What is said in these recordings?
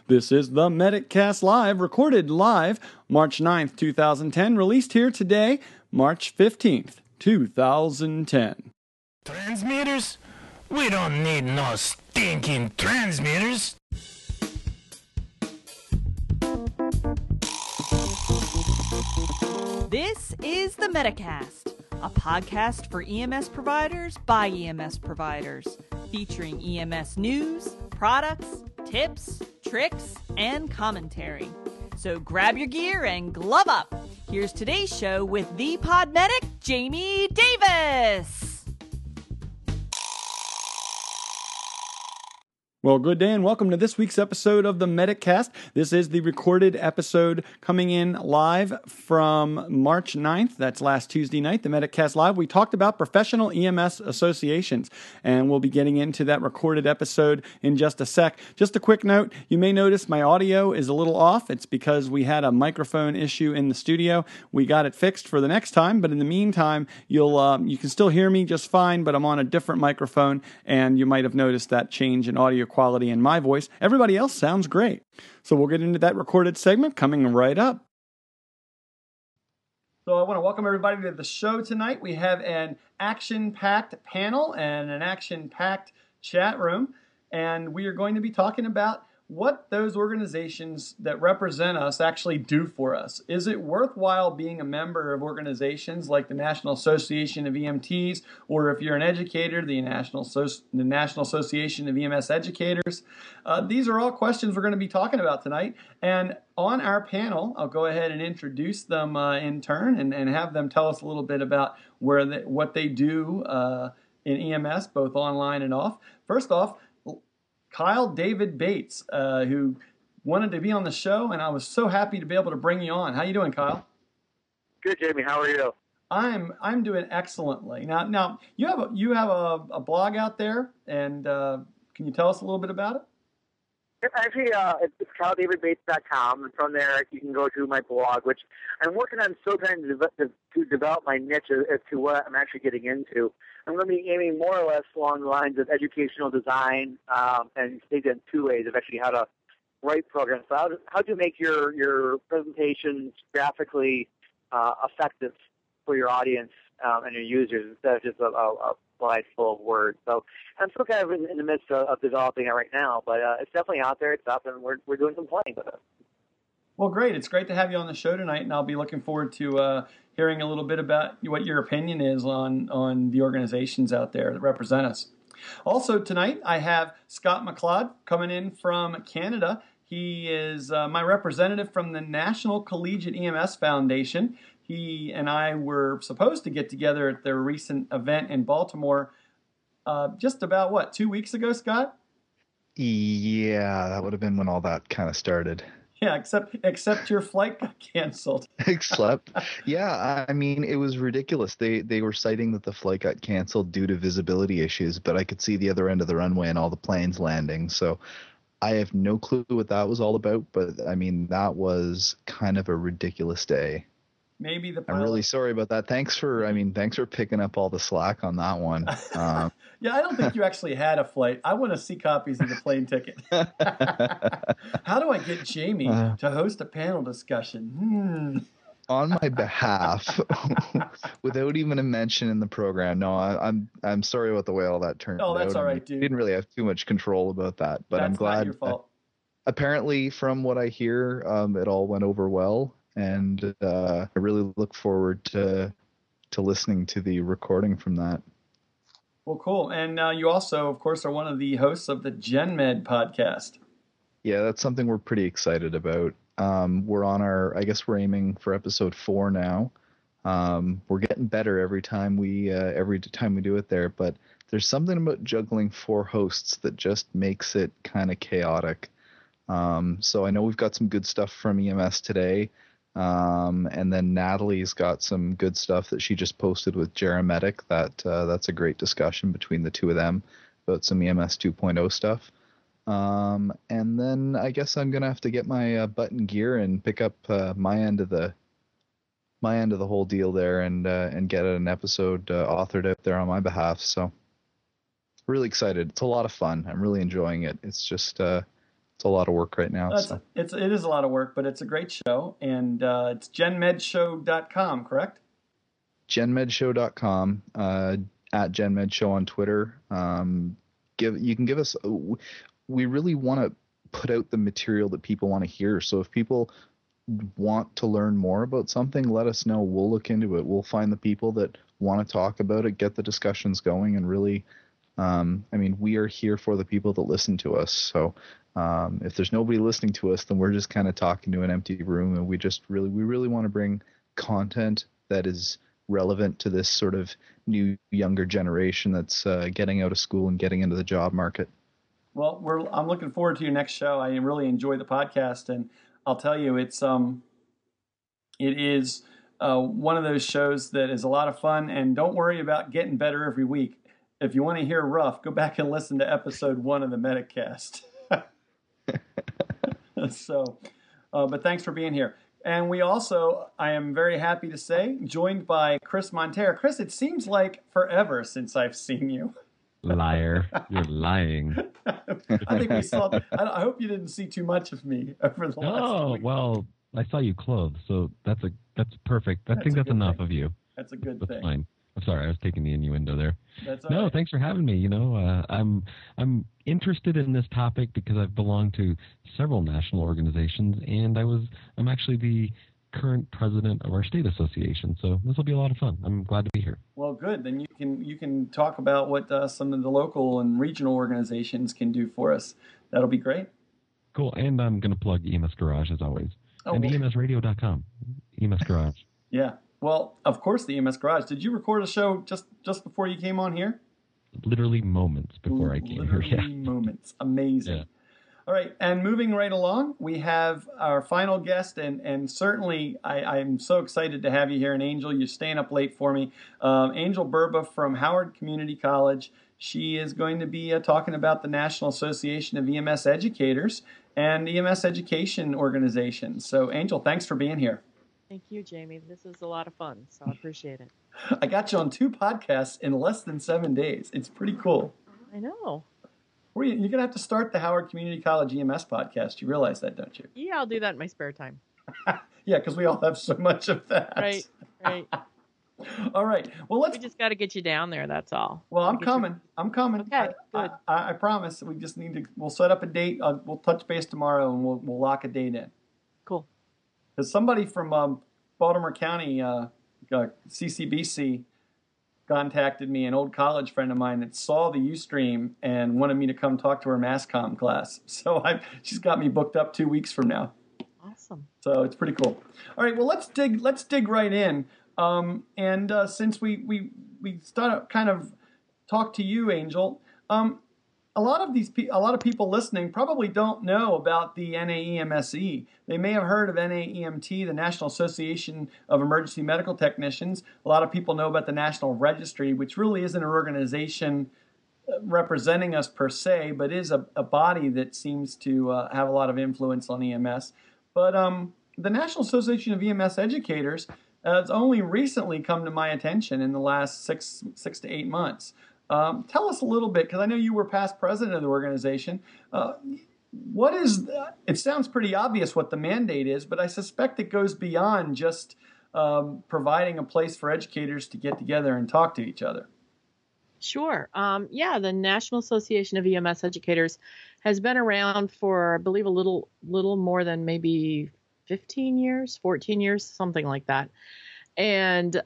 This is the Medicast Live, recorded live March 9th, 2010, released here today, March 15th, 2010. Transmitters? We don't need no stinking transmitters. This is the Medicast, a podcast for EMS providers by EMS providers, featuring EMS news, products, tips, tricks, and commentary. So grab your gear and glove up. Here's today's show with the pod medic, Jamie Davis. Well, good day and welcome to this week's episode of the Medicast. This is the recorded episode coming in live from March 9th. That's last Tuesday night, the Medicast Live. We talked about professional EMS associations, and we'll be getting into that recorded episode in just a sec. Just a quick note, you may notice my audio is a little off. It's because we had a microphone issue in the studio. We got it fixed for the next time, but in the meantime, you can still hear me just fine, but I'm on a different microphone, and you might have noticed that change in audio quality in my voice. Everybody else sounds great. So we'll get into that recorded segment coming right up. So I want to welcome everybody to the show tonight. We have an action-packed panel and an action-packed chat room, and we are going to be talking about what those organizations that represent us actually do for us. Is it worthwhile being a member of organizations like the National Association of EMTs, or if you're an educator, the National Association of EMS Educators? These are all questions we're going to be talking about tonight. And on our panel, I'll go ahead and introduce them in turn and have them tell us a little bit about what they do in EMS, both online and off. First off, Kyle David Bates, who wanted to be on the show, and I was so happy to be able to bring you on. How you doing, Kyle? Good, Jamie. How are you? I'm doing excellently. Now you have a blog out there, and can you tell us a little bit about it? Actually, it's KyleDavidBates.com, and from there you can go to my blog, which I'm working on still trying to develop my niche as to what I'm actually getting into. I'm going to be aiming more or less along the lines of educational design, and take it in two ways of actually how to write programs. So how to make your presentations graphically effective for your audience and your users instead of just a slide full of words. So I'm still kind of in the midst of developing it right now, but it's definitely out there. It's up, and we're doing some playing with it. Well, great. It's great to have you on the show tonight, and I'll be looking forward to hearing a little bit about what your opinion is on the organizations out there that represent us. Also tonight, I have Scott McLeod coming in from Canada. He is my representative from the National Collegiate EMS Foundation. He and I were supposed to get together at their recent event in Baltimore just about, 2 weeks ago, Scott? Yeah, that would have been when all that kind of started. Yeah, except your flight got canceled. Yeah, I mean, it was ridiculous. They were citing that the flight got canceled due to visibility issues, but I could see the other end of the runway and all the planes landing. So I have no clue what that was all about, but I mean, that was kind of a ridiculous day. Maybe the pilot... I'm really sorry about that. Thanks for picking up all the slack on that one. Yeah, I don't think you actually had a flight. I want to see copies of the plane ticket. How do I get Jamie to host a panel discussion? On my behalf, without even a mention in the program. No, I'm sorry about the way all that turned out. Oh, that's all right, dude. Didn't really have too much control about that, but that's I'm glad. Not your fault. Apparently, from what I hear, it all went over well, and I really look forward to listening to the recording from that. Well, cool. And you also, of course, are one of the hosts of the GenMed podcast. Yeah, that's something we're pretty excited about. We're aiming for episode 4 now. We're getting better every time we do it there, but there's something about juggling 4 hosts that just makes it kind of chaotic. So I know we've got some good stuff from EMS today. And then Natalie's got some good stuff that she just posted with Jeremedic. That's a great discussion between the two of them about some EMS 2.0 stuff. And then I guess I'm gonna have to get my butt in gear and pick up my end of the whole deal there and get an episode authored out there on my behalf. So really excited. It's a lot of fun. I'm really enjoying it. It's just a lot of work right now. It is a lot of work, but it's a great show, and it's genmedshow.com, correct? genmedshow.com, at genmedshow on Twitter. You can give us. We really want to put out the material that people want to hear. So if people want to learn more about something, let us know. We'll look into it. We'll find the people that want to talk about it, get the discussions going, and really, we are here for the people that listen to us. So if there's nobody listening to us, then we're just kind of talking to an empty room, and we really want to bring content that is relevant to this sort of new, younger generation that's getting out of school and getting into the job market. Well, I'm looking forward to your next show. I really enjoy the podcast, and I'll tell you, it is one of those shows that is a lot of fun. And don't worry about getting better every week. If you want to hear rough, go back and listen to episode 1 of the Medicast. But thanks for being here. And we also, I am very happy to say, joined by Chris Montera. Chris, it seems like forever since I've seen you. Liar. You're lying. I think we saw, I hope you didn't see too much of me over the last week. Well, I saw you clothed, so that's perfect. I think that's enough of you. That's a good thing. That's fine. I'm sorry, I was taking the innuendo there. That's all right. Thanks for having me. I'm interested in this topic because I've belonged to several national organizations, and I'm actually the current president of our state association. So this will be a lot of fun. I'm glad to be here. Well, good. Then you can talk about what some of the local and regional organizations can do for us. That'll be great. Cool. And I'm going to plug EMS Garage as always. EMSradio.com. EMS Garage. Yeah. Well, of course, the EMS Garage. Did you record a show just before you came on here? Literally moments before I came here. Yeah. Moments. Amazing. Yeah. All right, and moving right along, we have our final guest, and certainly I'm so excited to have you here. And Angel, you're staying up late for me. Angel Burba from Howard Community College. She is going to be talking about the National Association of EMS Educators and EMS education organizations. So, Angel, thanks for being here. Thank you, Jamie. This is a lot of fun, so I appreciate it. I got you on 2 podcasts in less than 7 days. It's pretty cool. I know. You're going to have to start the Howard Community College EMS podcast. You realize that, don't you? Yeah, I'll do that in my spare time. Yeah, because we all have so much of that. Right. All right. Well, we just got to get you down there, that's all. Well, I'm coming. Okay, good. I promise. We just we'll set up a date. We'll touch base tomorrow, and we'll lock a date in. Cool. Because somebody from Baltimore County, CCBC, contacted me, an old college friend of mine that saw the Ustream and wanted me to come talk to her mass comm class. So she's got me booked up 2 weeks from now. Awesome. So it's pretty cool. All right, well, let's dig right in. Since we start kind of talk to you, Angel, a lot of people listening probably don't know about the NAEMSE. They may have heard of NAEMT, the National Association of Emergency Medical Technicians. A lot of people know about the National Registry, which really isn't an organization representing us per se, but is a body that seems to have a lot of influence on EMS. But the National Association of EMS Educators has only recently come to my attention in the last six to 8 months. Tell us a little bit, because I know you were past president of the organization. It sounds pretty obvious what the mandate is, but I suspect it goes beyond just providing a place for educators to get together and talk to each other. Sure. The National Association of EMS Educators has been around for, I believe, a little more than maybe 15 years, 14 years, something like that. And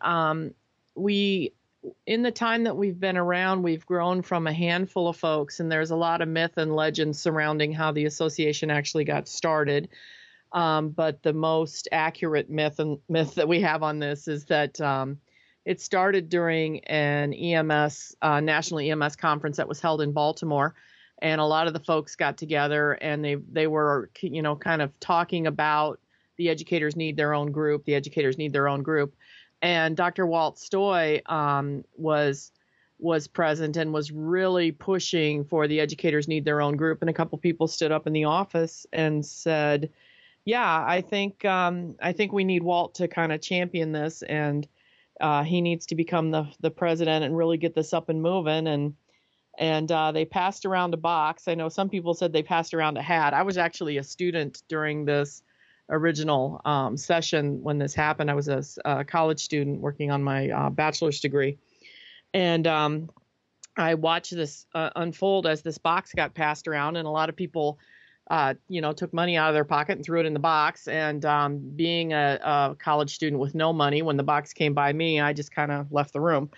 in the time that we've been around, we've grown from a handful of folks, and there's a lot of myth and legend surrounding how the association actually got started. But the most accurate myth that we have on this is that it started during an EMS, national EMS conference that was held in Baltimore. And a lot of the folks got together, and they were, kind of talking about the educators need their own group. The educators need their own group. And Dr. Walt Stoy was present and was really pushing for the educators need their own group. And a couple people stood up in the office and said, "Yeah, I think we need Walt to kind of champion this, and he needs to become the president and really get this up and moving." And they passed around a box. I know some people said they passed around a hat. I was actually a student during this original session when this happened. I was a college student working on my bachelor's degree. And I watched this unfold as this box got passed around, and a lot of people, took money out of their pocket and threw it in the box. And being a college student with no money, when the box came by me, I just kind of left the room.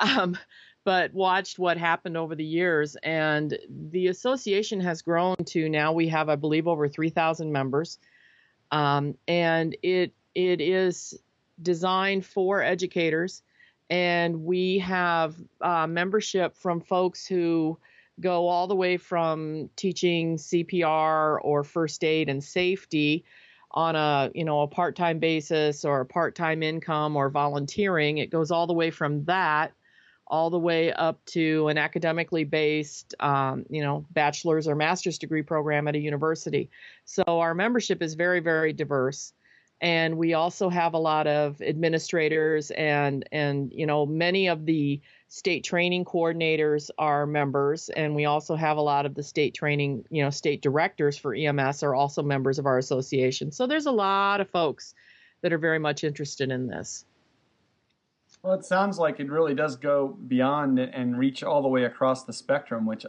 But watched what happened over the years. And the association has grown to now we have, I believe, over 3,000 members. And it is designed for educators. And we have membership from folks who go all the way from teaching CPR or first aid and safety on a part-time basis or a part-time income or volunteering. It goes all the way from that all the way up to an academically based, bachelor's or master's degree program at a university. So our membership is very, very diverse. And we also have a lot of administrators and many of the state training coordinators are members. And we also have a lot of the state training, state directors for EMS are also members of our association. So there's a lot of folks that are very much interested in this. Well, it sounds like it really does go beyond and reach all the way across the spectrum, which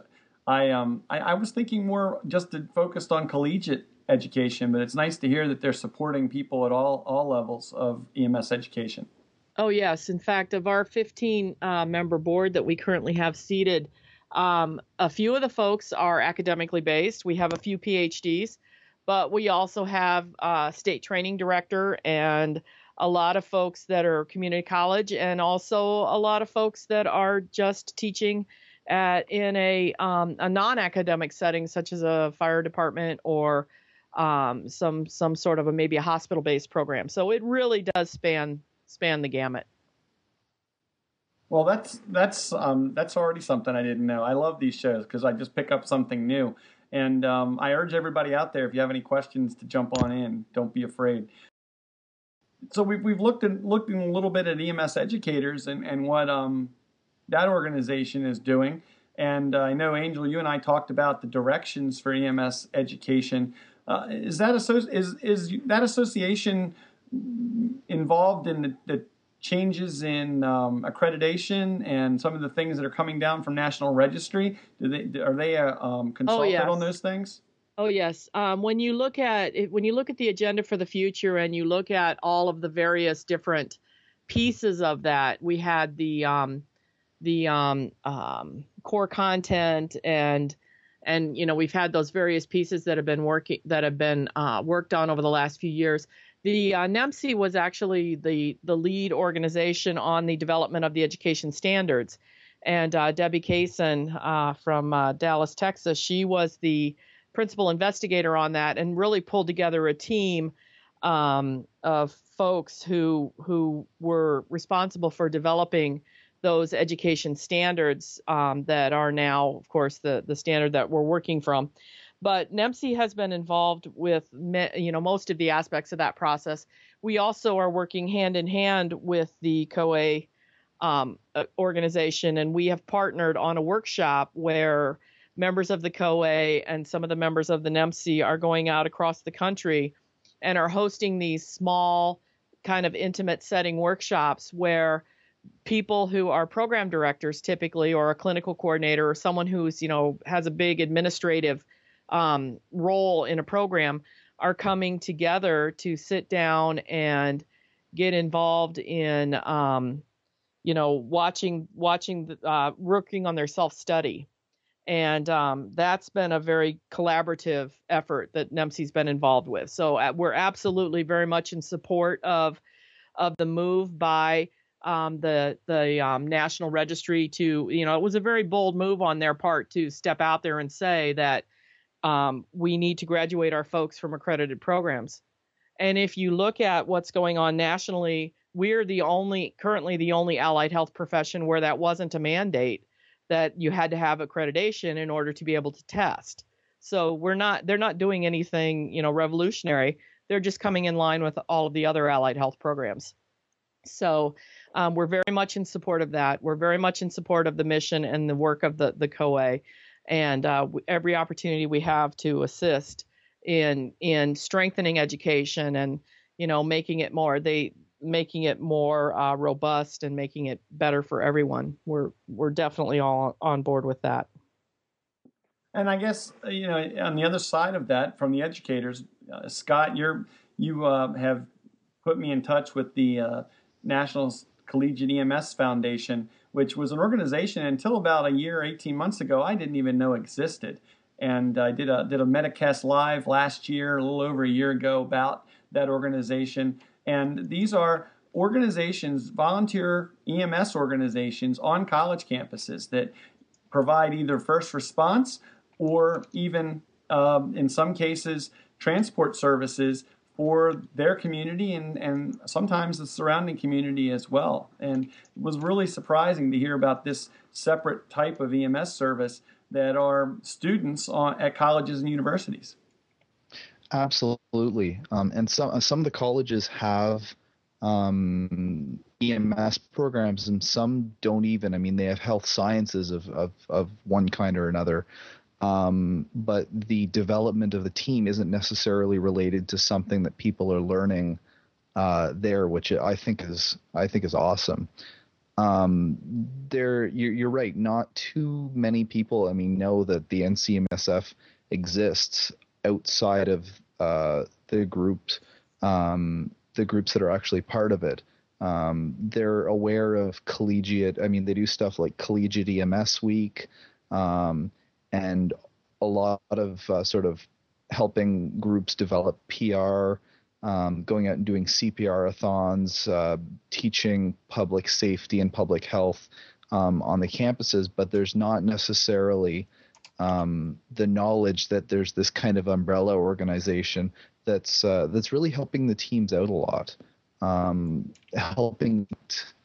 I was thinking more just focused on collegiate education, but it's nice to hear that they're supporting people at all levels of EMS education. Oh, yes. In fact, of our 15 member board that we currently have seated, a few of the folks are academically based. We have a few PhDs, but we also have a state training director and a lot of folks that are community college, and also a lot of folks that are just teaching in a non-academic setting, such as a fire department or some sort of maybe a hospital-based program. So it really does span the gamut. Well, that's already something I didn't know. I love these shows because I just pick up something new. And I urge everybody out there, if you have any questions, to jump on in. Don't be afraid. So we've looked in a little bit at EMS educators and what that organization is doing. And I know, Angel, you and I talked about the directions for EMS education. Is that association involved in the changes in accreditation and some of the things that are coming down from National Registry? Are they consulted on those things? Oh, yes. When you look at the agenda for the future and you look at all of the various different pieces of that, we had the core content and we've had those various pieces that have been worked on over the last few years. The NEMC was actually the lead organization on the development of the education standards, and Debbie Kaysen from Dallas, Texas, she was the principal investigator on that and really pulled together a team of folks who were responsible for developing those education standards that are now, of course, the standard that we're working from. But NEMC has been involved with most of the aspects of that process. We also are working hand in hand with the COA organization, and we have partnered on a workshop where members of the COA and some of the members of the NEMC are going out across the country and are hosting these small kind of intimate setting workshops where people who are program directors typically, or a clinical coordinator, or someone who's, has a big administrative role in a program, are coming together to sit down and get involved in, working on their self-study. And that's been a very collaborative effort that NEMC's been involved with. So we're absolutely very much in support of the move by the National Registry to, it was a very bold move on their part to step out there and say that we need to graduate our folks from accredited programs. And if you look at what's going on nationally, we're currently the only allied health profession where that wasn't a mandate, that you had to have accreditation in order to be able to test. So they're not doing anything, revolutionary. They're just coming in line with all of the other allied health programs. So we're very much in support of that. We're very much in support of the mission and the work of the COA, and every opportunity we have to assist in strengthening education and making it more robust and making it better for everyone. We're definitely all on board with that. And I guess on the other side of that, from the educators, Scott, you have put me in touch with the National Collegiate EMS Foundation, which was an organization until about a year, 18 months ago, I didn't even know existed. And I did a Metacast Live last year, a little over a year ago, about that organization. And these are organizations, volunteer EMS organizations on college campuses that provide either first response or even, in some cases, transport services for their community and sometimes the surrounding community as well. And it was really surprising to hear about this separate type of EMS service that are students at colleges and universities. Absolutely. And some of the colleges have EMS programs, and some don't even. I mean, they have health sciences of one kind or another. But the development of the team isn't necessarily related to something that people are learning there, which I think is awesome. You're right. Not too many people, know that the NCMSF exists outside of the groups that are actually part of it. They're aware of collegiate. They do stuff like Collegiate EMS Week. And a lot of sort of helping groups develop PR, going out and doing CPR-a-thons, teaching public safety and public health on the campuses, but there's not necessarily the knowledge that there's this kind of umbrella organization that's really helping the teams out a lot, helping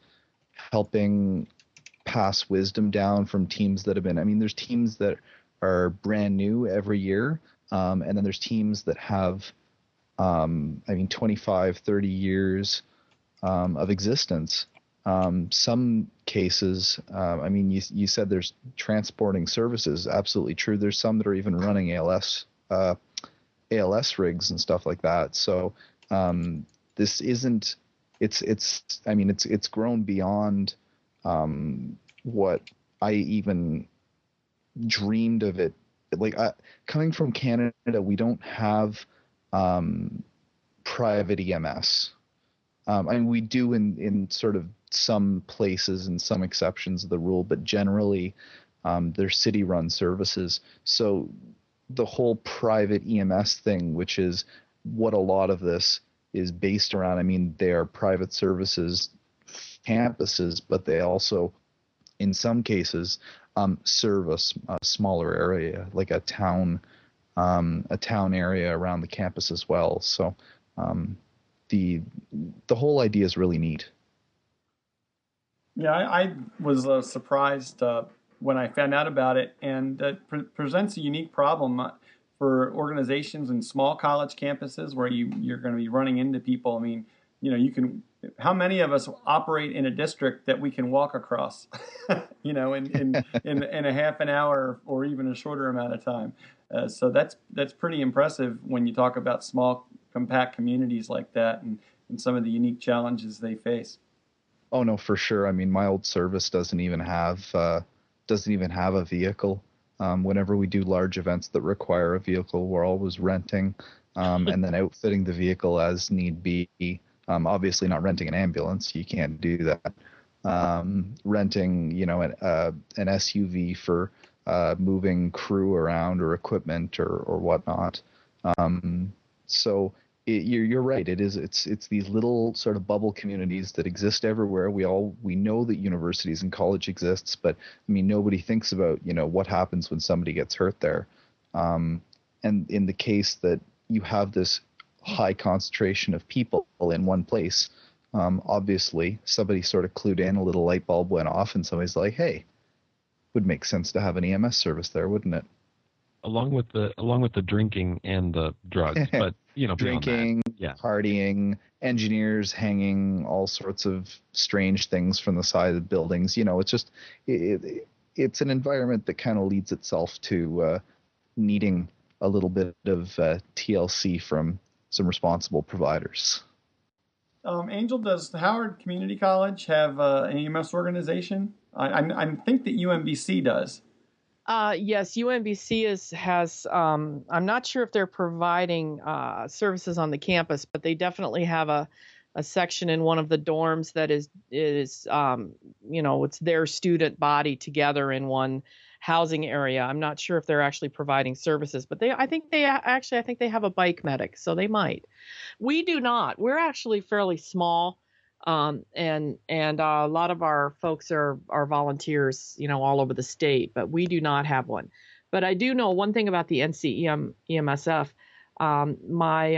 pass wisdom down from teams that have been. There's teams that are brand new every year, and then there's teams that have 25, 30 years of existence. Some cases, you said there's transporting services. Absolutely true. There's some that are even running ALS rigs and stuff like that. So this isn't. It's grown beyond what I even dreamed of it. Coming from Canada, we don't have private EMS. We do in sort of some places and some exceptions of the rule, but generally they're city-run services. So the whole private EMS thing, which is what a lot of this is based around, they are private services campuses, but they also, in some cases, serve a smaller area, like a town area around the campus as well. So the whole idea is really neat. Yeah, I was surprised when I found out about it, and it presents a unique problem for organizations in small college campuses where you're going to be running into people. You can. How many of us operate in a district that we can walk across, in a half an hour or even a shorter amount of time? So that's pretty impressive when you talk about small, compact communities like that and some of the unique challenges they face. Oh no, for sure. My old service doesn't even have a vehicle. Whenever we do large events that require a vehicle, we're always renting, and then outfitting the vehicle as need be. Obviously not renting an ambulance. You can't do that. Renting, an SUV for moving crew around or equipment or whatnot. So you're right. It's these little sort of bubble communities that exist everywhere. We know that universities and college exists, but nobody thinks about what happens when somebody gets hurt there. And in the case that you have this high concentration of people in one place, obviously somebody sort of clued in, a little light bulb went off, and somebody's like, hey, would make sense to have an EMS service there, wouldn't it? along with the drinking and the drugs, but beyond drinking, that, yeah. partying, engineers hanging all sorts of strange things from the side of buildings. It's just it's an environment that kind of leads itself to needing a little bit of TLC from some responsible providers. Angel, does Howard Community College have an EMS organization? I think that UMBC does. Yes, UMBC has. I'm not sure if they're providing services on the campus, but they definitely have a section in one of the dorms that is it's their student body together in one housing area. I'm not sure if they're actually providing services, but I think they have a bike medic, so they might. We do not. We're actually fairly small. And a lot of our folks are volunteers, all over the state, but we do not have one. But I do know one thing about the NCEM EMSF. My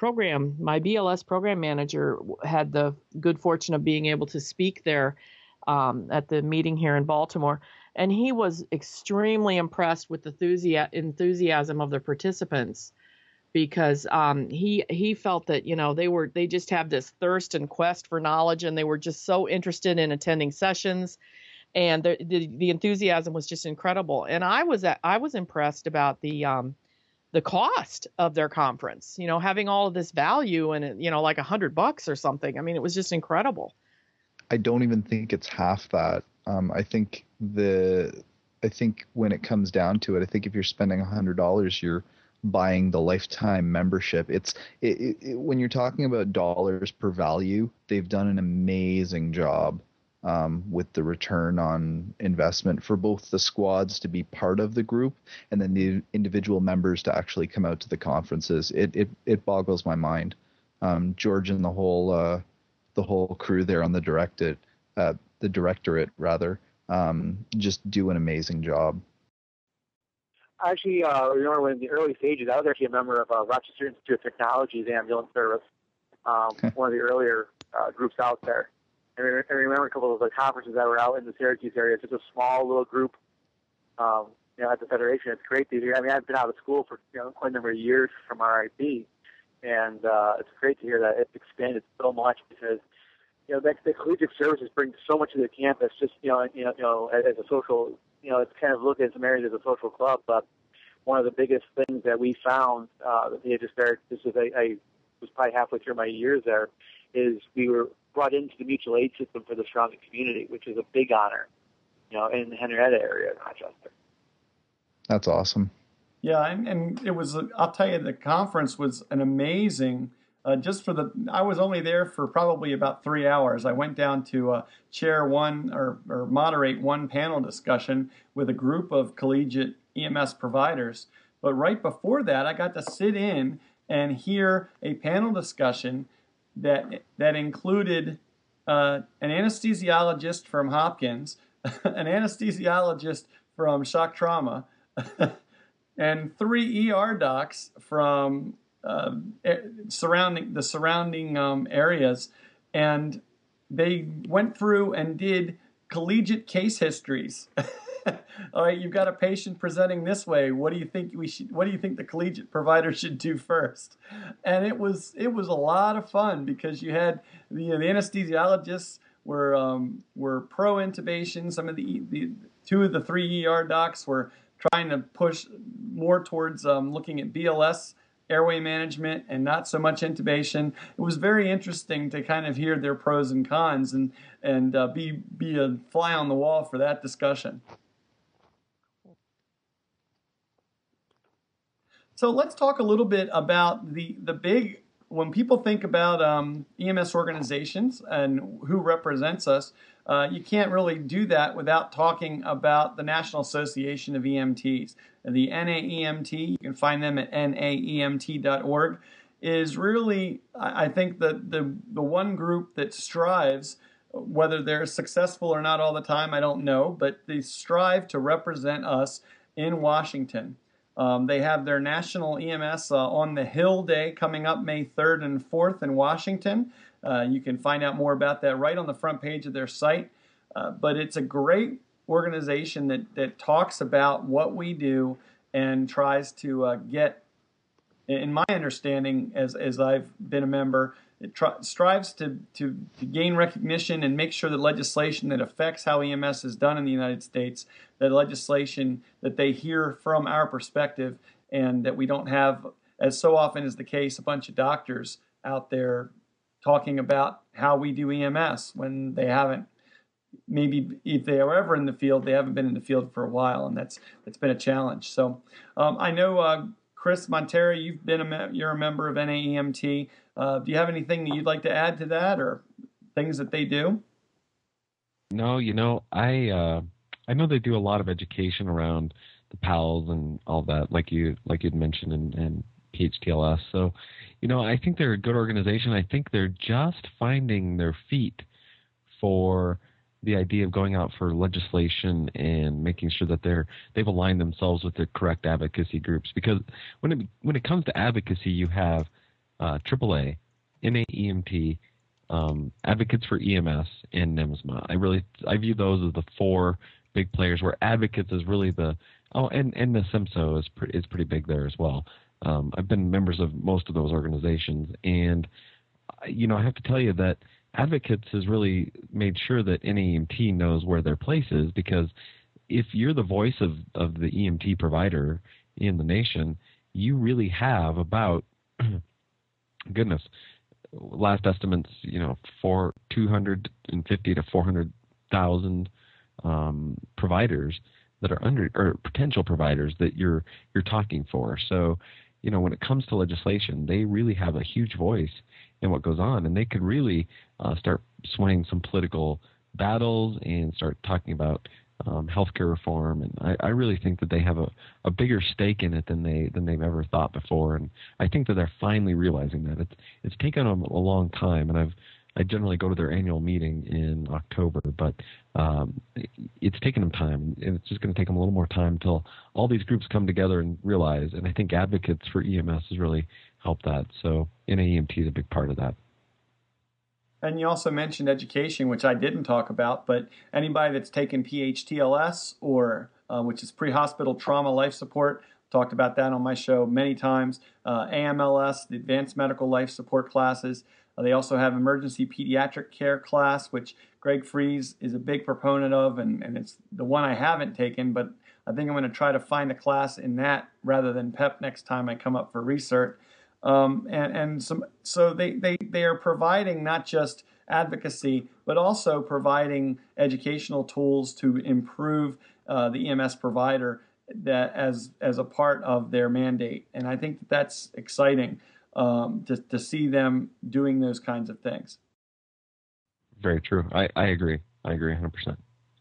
BLS program manager had the good fortune of being able to speak there at the meeting here in Baltimore, and he was extremely impressed with the enthusiasm of the participants. Because he felt that they just have this thirst and quest for knowledge, and they were just so interested in attending sessions, and the enthusiasm was just incredible. And I was impressed about the cost of their conference. Having all of this value and like $100 or something. I mean, it was just incredible. I don't even think it's half that. I think when it comes down to it, I think if you're spending $100, you're buying the lifetime membership. When you're talking about dollars per value, they've done an amazing job with the return on investment for both the squads to be part of the group and then the individual members to actually come out to the conferences. It boggles my mind. George and the whole crew there on the directorate just do an amazing job. I actually remember when in the early stages, I was actually a member of Rochester Institute of Technology's ambulance service, one of the earlier groups out there. And I remember a couple of the conferences that were out in the Syracuse area. It's just a small little group, at the Federation. It's great to hear. I mean, I've been out of school for quite a number of years from RIP, and it's great to hear that it's expanded so much because the collegiate services bring so much to the campus. Just as a social. It's kind of looked at some areas as a social club, but one of the biggest things that we found that they just started, I was probably halfway through my years there, is we were brought into the mutual aid system for the surrounding community, which is a big honor, in the Henrietta area in Rochester. That's awesome. Yeah, and it was, I'll tell you, the conference was an amazing, I was only there for probably about 3 hours. I went down to chair one or moderate one panel discussion with a group of collegiate EMS providers. But right before that, I got to sit in and hear a panel discussion that included an anesthesiologist from Hopkins, an anesthesiologist from shock trauma, and 3 ER docs from surrounding areas, and they went through and did collegiate case histories. All right, you've got a patient presenting this way. What do you think the collegiate provider should do first? And it was a lot of fun because you had the anesthesiologists were pro intubation. Some of the 2 of the 3 ER docs were trying to push more towards looking at BLS airway management and not so much intubation. It was very interesting to kind of hear their pros and cons and be a fly on the wall for that discussion. So let's talk a little bit about the big, when people think about EMS organizations and who represents us, you can't really do that without talking about the National Association of EMTs. The NAEMT, you can find them at naemt.org, is really, I think, the one group that strives, whether they're successful or not all the time, I don't know, but they strive to represent us in Washington. They have their National EMS on the Hill Day coming up May 3rd and 4th in Washington. You can find out more about that right on the front page of their site. But it's a great organization that talks about what we do and tries to get, in my understanding, as I've been a member, it strives to gain recognition and make sure that legislation that affects how EMS is done in the United States, that legislation that they hear from our perspective, and that we don't have, as so often is the case, a bunch of doctors out there talking about how we do EMS when they haven't. Maybe if they are ever in the field, they haven't been in the field for a while, and that's been a challenge. So I know Chris Montero, you're a member of NAEMT. Do you have anything that you'd like to add to that, or things that they do? No, I know they do a lot of education around the PALs and all that, like you'd mentioned, and PHTLS. So, I think they're a good organization. I think they're just finding their feet for the idea of going out for legislation and making sure that they've aligned themselves with the correct advocacy groups. Because when it comes to advocacy, you have AAA, NAEMT, Advocates for EMS, and NIMSMA. I view those as the four big players, where Advocates is really and the SIMSO is pretty big there as well. I've been members of most of those organizations, and I have to tell you that Advocates has really made sure that NAEMT knows where their place is, because if you're the voice of the EMT provider in the nation, you really have about, goodness, last estimates, 250 to 400,000 providers that are or potential providers that you're talking for. So, when it comes to legislation, they really have a huge voice in what goes on, and they could really start swaying some political battles and start talking about healthcare reform. And I really think that they have a bigger stake in it than they've ever thought before. And I think that they're finally realizing that. It's taken them a long time, and I generally go to their annual meeting in October, but it's taken them time, and it's just going to take them a little more time until all these groups come together and realize. And I think Advocates for EMS has really helped that. So NAEMT is a big part of that. And you also mentioned education, which I didn't talk about, but anybody that's taken PHTLS, or which is pre-hospital trauma life support, talked about that on my show many times, AMLS, the advanced medical life support classes. They also have emergency pediatric care class, which Greg Fries is a big proponent of, and it's the one I haven't taken, but I think I'm going to try to find a class in that rather than PEP next time I come up for research. So they are providing not just advocacy, but also providing educational tools to improve the EMS provider that as a part of their mandate. And I think that's exciting to see them doing those kinds of things. Very true. I agree. I agree 100%.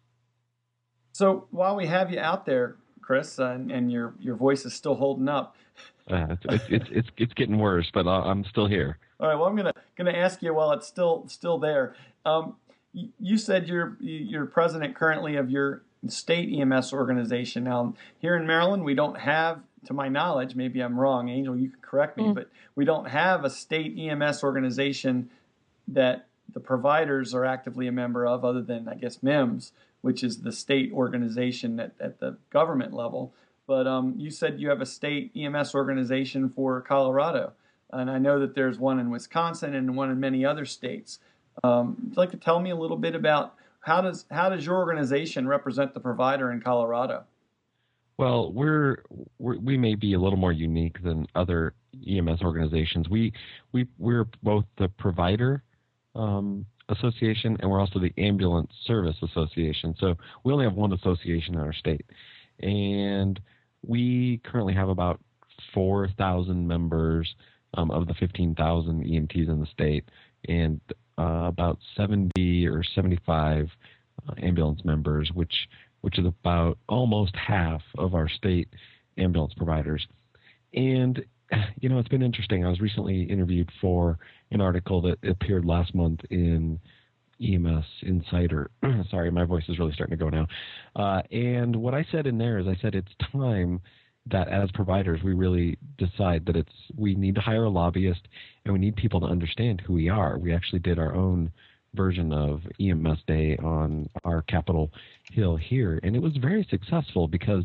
So while we have you out there, Chris, and your voice is still holding up. It's getting worse, but I'm still here. All right. Well, I'm gonna ask you while it's still there. You said you're president currently of your state EMS organization. Now, here in Maryland, we don't have, to my knowledge, maybe I'm wrong, Angel, you can correct me, but we don't have a state EMS organization that the providers are actively a member of, other than, I guess, MIMS, which is the state organization at the government level. But you said you have a state EMS organization for Colorado, and I know that there's one in Wisconsin and one in many other states. Would you like to tell me a little bit about how does your organization represent the provider in Colorado? Well, we may be a little more unique than other EMS organizations. We're both the provider association, and we're also the ambulance service association. So we only have one association in our state, and we currently have about 4,000 members of the 15,000 EMTs in the state, and about 70 or 75 ambulance members, which is about almost half of our state ambulance providers. And it's been interesting. I was recently interviewed for an article that appeared last month in EMS Insider. Sorry, my voice is really starting to go now. And what I said in there is, I said it's time that as providers we really decide that we need to hire a lobbyist, and we need people to understand who we are. We actually did our own version of EMS Day on our Capitol Hill here, and it was very successful because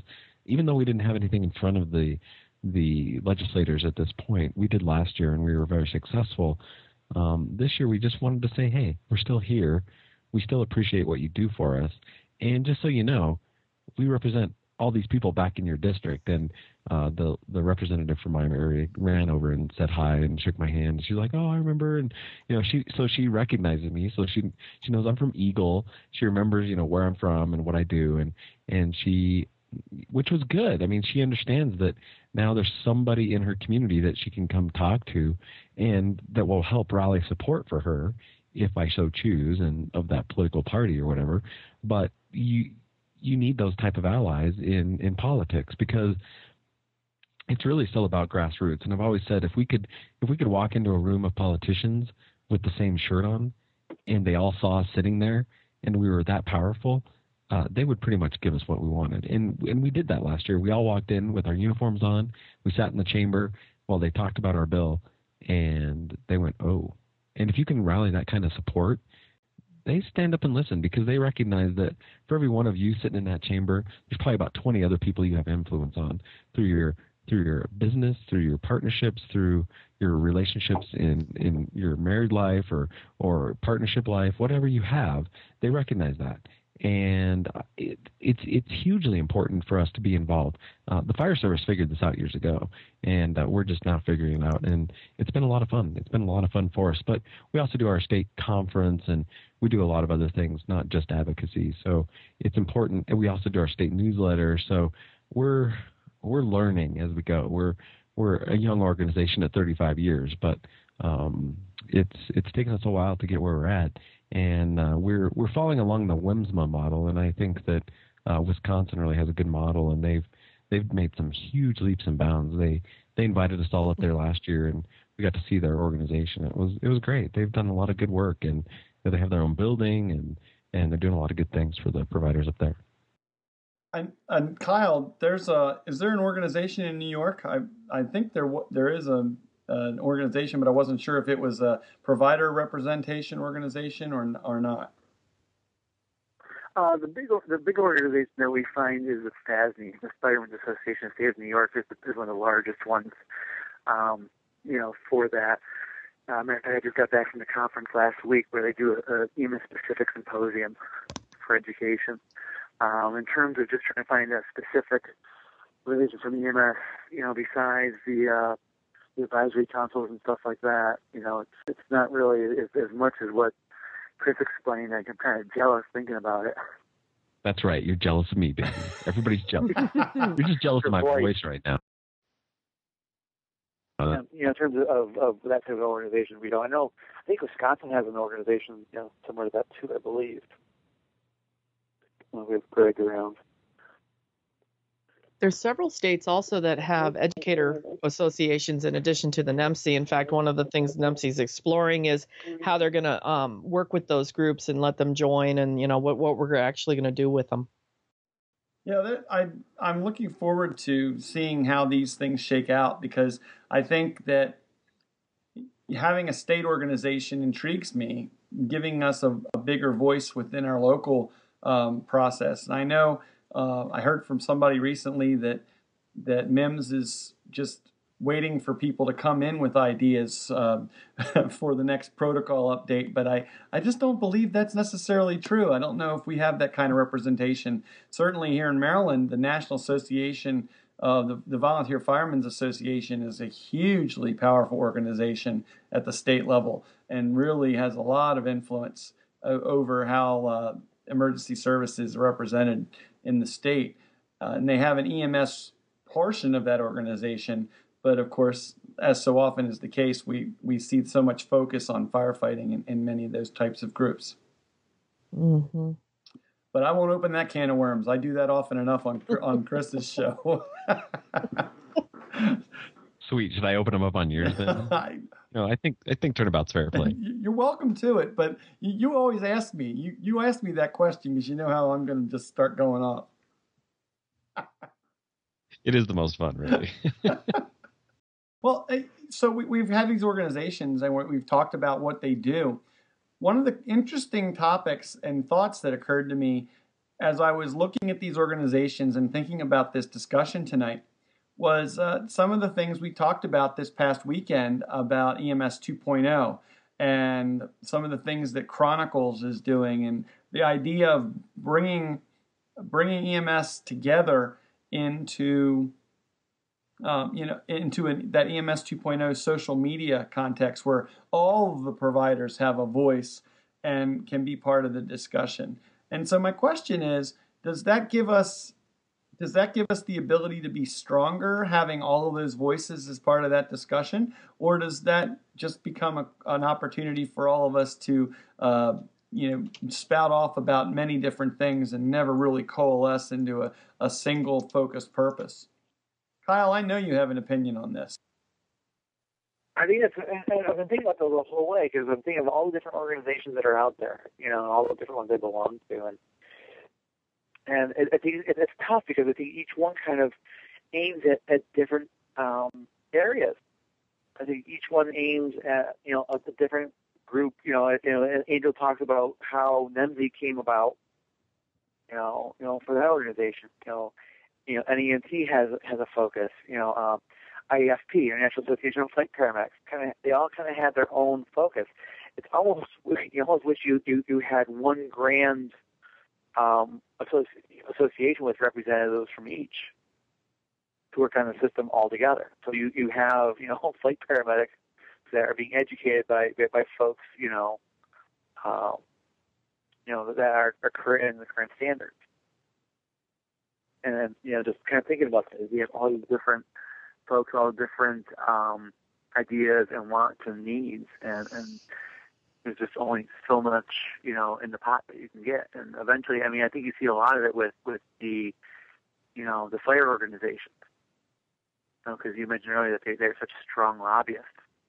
even though we didn't have anything in front of the legislators at this point, we did last year and we were very successful. This year we just wanted to say, hey, we're still here. We still appreciate what you do for us. And just so you know, we represent all these people back in your district. And the representative from my area ran over and said hi and shook my hand. She's like, oh, I remember. And, she recognizes me. So she knows I'm from Eagle. She remembers, where I'm from and what I do. And she, which was good. I mean, she understands that now there's somebody in her community that she can come talk to and that will help rally support for her if I so choose, and of that political party or whatever. But you need those type of allies in politics, because it's really still about grassroots. And I've always said, if we could walk into a room of politicians with the same shirt on and they all saw us sitting there and we were that powerful, they would pretty much give us what we wanted. And we did that last year. We all walked in with our uniforms on. We sat in the chamber while they talked about our bill, and they went, oh. And if you can rally that kind of support, they stand up and listen, because they recognize that for every one of you sitting in that chamber, there's probably about 20 other people you have influence on through your business, through your partnerships, through your relationships in your married life or partnership life, whatever you have. They recognize that. And it's hugely important for us to be involved. The fire service figured this out years ago, and we're just now figuring it out. And it's been a lot of fun. It's been a lot of fun for us. But we also do our state conference, and we do a lot of other things, not just advocacy. So it's important. And we also do our state newsletter. So we're learning as we go. We're a young organization at 35 years, but it's taken us a while to get where we're at. And we're following along the WMSMA model, and I think that Wisconsin really has a good model, and they've made some huge leaps and bounds. They invited us all up there last year, and we got to see their organization. It was great. They've done a lot of good work, and they have their own building, and they're doing a lot of good things for the providers up there. And Kyle, is there an organization in New York? I think there is an organization, but I wasn't sure if it was a provider representation organization or not. The big organization that we find is the FASNY, the Firemen's Association of the State of New York, is one of the largest ones. For that. Matter of fact, I just got back from the conference last week where they do a EMS-specific symposium for education. In terms of just trying to find a specific religion from EMS, besides the advisory councils and stuff like that, it's not really as much as what Chris explained. I'm kind of jealous thinking about it. That's right. You're jealous of me, baby. Everybody's jealous. You're just jealous of my voice right now. In terms of that type of organization, I think Wisconsin has an organization, similar to that too, I believe. We have Greg around. There's several states also that have educator associations in addition to the NEMC. In fact, one of the things NEMC is exploring is how they're going to work with those groups and let them join, and what we're actually going to do with them. Yeah, I'm looking forward to seeing how these things shake out, because I think that having a state organization intrigues me, giving us a bigger voice within our local process. And I know I heard from somebody recently that MIMS is just waiting for people to come in with ideas for the next protocol update, but I just don't believe that's necessarily true. I don't know if we have that kind of representation. Certainly here in Maryland, the National Association of the Volunteer Firemen's Association is a hugely powerful organization at the state level and really has a lot of influence over how emergency services are represented in the state. And they have an EMS portion of that organization, but of course, as so often is the case, we see so much focus on firefighting in many of those types of groups. Mm-hmm. But I won't open that can of worms. I do that often enough on Chris's show. Sweet. Should I open them up on yours then? No, I think turnabout's fair play. You're welcome to it, but you always ask me. You ask me that question because you know how I'm going to just start going off. It is the most fun, really. Well, so we've had these organizations and we've talked about what they do. One of the interesting topics and thoughts that occurred to me as I was looking at these organizations and thinking about this discussion tonight was some of the things we talked about this past weekend about EMS 2.0 and some of the things that Chronicles is doing, and the idea of bringing EMS together into that EMS 2.0 social media context where all of the providers have a voice and can be part of the discussion. And so my question is, does that give us the ability to be stronger, having all of those voices as part of that discussion, or does that just become an opportunity for all of us to spout off about many different things and never really coalesce into a single focused purpose? Kyle, I know you have an opinion on this. I think I've been thinking about this the whole way because I'm thinking of all the different organizations that are out there, all the different ones they belong to, and I think it's tough because I think each one kind of aims at different areas. I think each one aims at a different group. Angel talks about how NEMSI came about. For that organization, NEMT has a focus. IAFP, International Association of Flight Paramedics, they all kind of had their own focus. It's almost you almost wish you had one grand association with representatives from each to work on the system all together. So you have flight paramedics that are being educated by folks that are current in the current standards. And then just kind of thinking about this, we have all these different folks, all different ideas and wants and needs, and there's just only so much in the pot that you can get. And eventually, I think you see a lot of it with the the fire organizations, because you mentioned earlier that they're such strong lobbyists,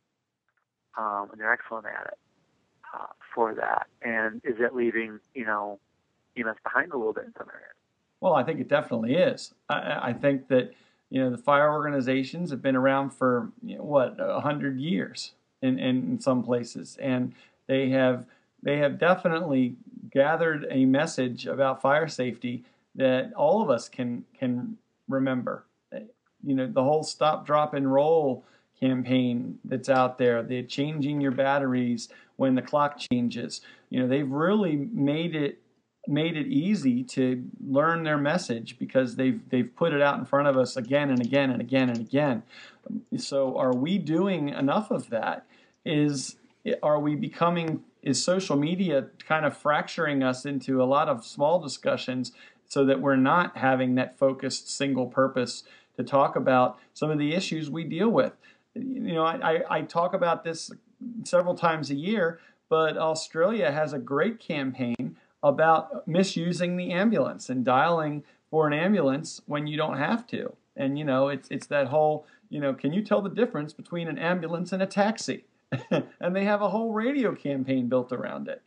and they're excellent at it for that. And is it leaving EMS behind a little bit in some areas? Well, I think it definitely is. I think that the fire organizations have been around for 100 years in some places, and they have definitely gathered a message about fire safety that all of us can remember. The whole Stop, Drop, and Roll campaign that's out there, the changing your batteries when the clock changes. They've really made it easy to learn their message because they've put it out in front of us again and again and again and again. So are we doing enough of that? Is social media kind of fracturing us into a lot of small discussions so that we're not having that focused single purpose to talk about some of the issues we deal with? I talk about this several times a year, but Australia has a great campaign about misusing the ambulance and dialing for an ambulance when you don't have to. And, it's that whole, can you tell the difference between an ambulance and a taxi? And they have a whole radio campaign built around it.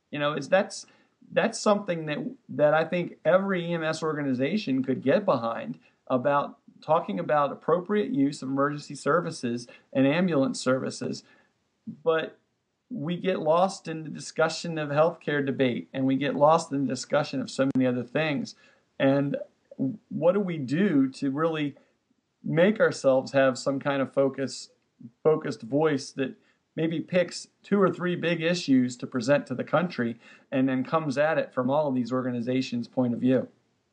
That's something that I think every EMS organization could get behind, about talking about appropriate use of emergency services and ambulance services. But we get lost in the discussion of healthcare debate, and we get lost in the discussion of so many other things. And what do we do to really make ourselves have some kind of focused voice that maybe picks 2 or 3 big issues to present to the country and then comes at it from all of these organizations' point of view?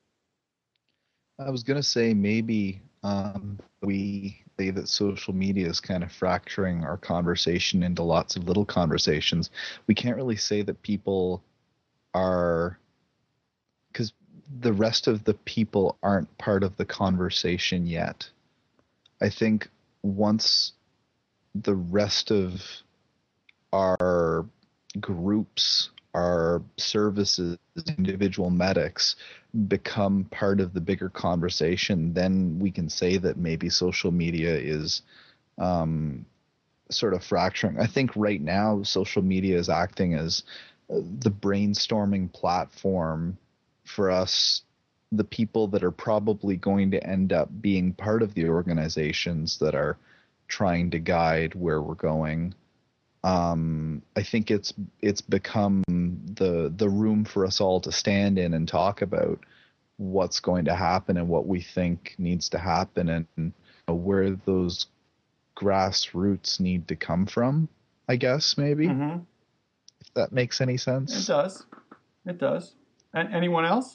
I was going to say maybe we say that social media is kind of fracturing our conversation into lots of little conversations. We can't really say that people are, because the rest of the people aren't part of the conversation yet. I think once the rest of our groups, our services, individual medics become part of the bigger conversation, then we can say that maybe social media is sort of fracturing. I think right now social media is acting as the brainstorming platform for us, the people that are probably going to end up being part of the organizations that are trying to guide where we're going. I think it's become the room for us all to stand in and talk about what's going to happen and what we think needs to happen, and where those grassroots need to come from, I guess, maybe. Mm-hmm. If that makes any sense. It does. And anyone else?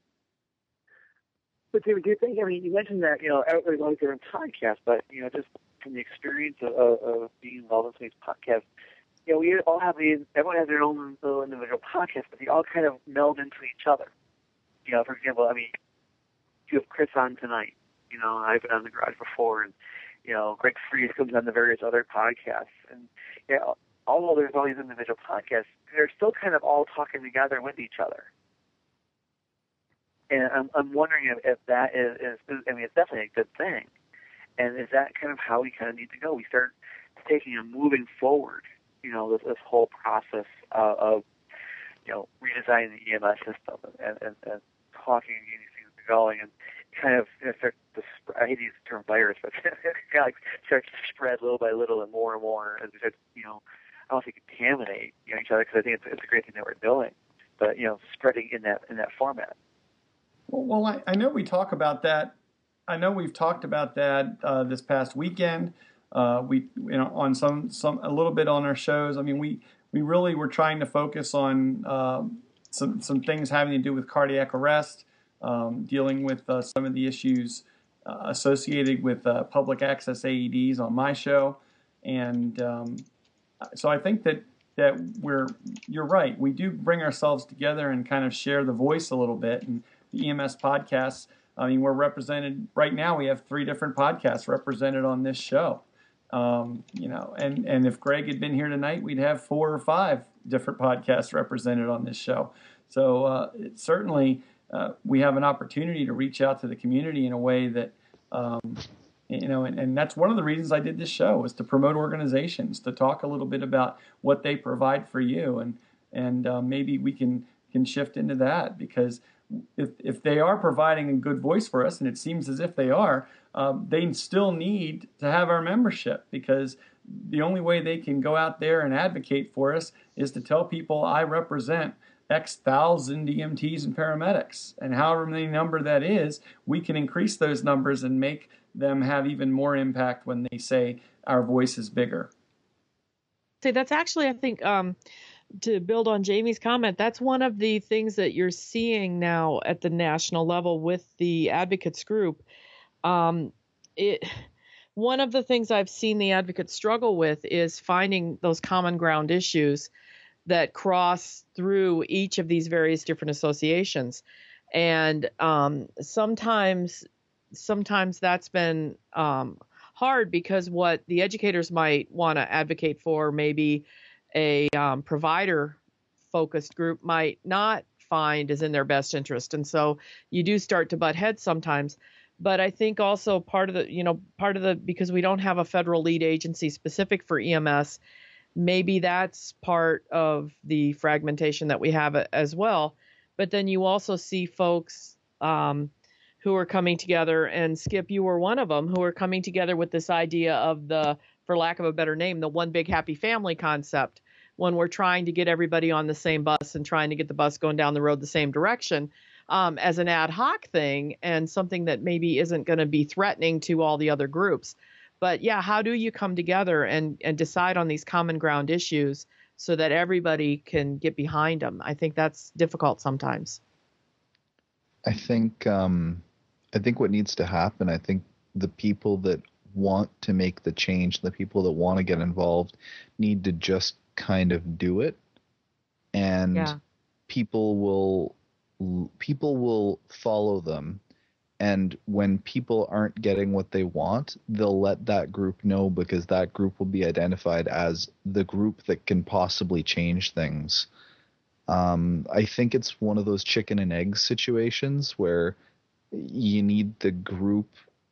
But do you think, I mean, you mentioned that, everybody loves their own podcast, but, just from the experience of being involved in some of these podcasts, we all have everyone has their own little individual podcasts, but they all kind of meld into each other. For example, I mean, you have Chris on tonight. I've been on The Garage before, and, Greg Fries comes on the various other podcasts. And, although there's all these individual podcasts, they're still kind of all talking together with each other. And I'm wondering if that is, I mean, it's definitely a good thing. And is that kind of how we kind of need to go? We start taking and moving forward, this whole process of redesigning the EMS system and talking and getting things going, and kind of start to I hate to use the term virus, but kind of like starts to spread little by little and more as we start, I don't want to say contaminate each other, because I think it's a great thing that we're doing, but spreading in that format. Well, I know we talk about that. I know we've talked about that this past weekend. We on some a little bit on our shows. I mean, we really were trying to focus on some things having to do with cardiac arrest, dealing with some of the issues associated with public access AEDs on my show, and so I think that you're right. We do bring ourselves together and kind of share the voice a little bit. And the EMS podcasts, I mean, we're represented right now. We have 3 different podcasts represented on this show. And if Greg had been here tonight, we'd have 4 or 5 different podcasts represented on this show. So certainly we have an opportunity to reach out to the community in a way that, and that's one of the reasons I did this show, was to promote organizations, to talk a little bit about what they provide for you, and maybe we can shift into that, because if they are providing a good voice for us, and it seems as if they are, they still need to have our membership, because the only way they can go out there and advocate for us is to tell people, I represent X thousand EMTs and paramedics, and however many number that is, we can increase those numbers and make them have even more impact when they say our voice is bigger. So that's actually, I think, to build on Jamie's comment, that's one of the things that you're seeing now at the national level with the advocates group. One of the things I've seen the advocates struggle with is finding those common ground issues that cross through each of these various different associations. And sometimes that's been hard, because what the educators might want to advocate for, maybe a provider-focused group might not find is in their best interest. And so you do start to butt heads sometimes. But I think also part of the, because we don't have a federal lead agency specific for EMS, maybe that's part of the fragmentation that we have as well. But then you also see folks who are coming together, and Skip, you were one of them, who are coming together with this idea of the, for lack of a better name, the one big happy family concept, when we're trying to get everybody on the same bus and trying to get the bus going down the road the same direction, as an ad hoc thing, and something that maybe isn't going to be threatening to all the other groups. But yeah, how do you come together and decide on these common ground issues so that everybody can get behind them? I think that's difficult sometimes. I think what needs to happen, I think the people that want to make the change, the people that want to get involved, need to just kind of do it, and people will follow them. And when people aren't getting what they want, they'll let that group know, because that group will be identified as the group that can possibly change things. I think it's one of those chicken and egg situations where you need the group.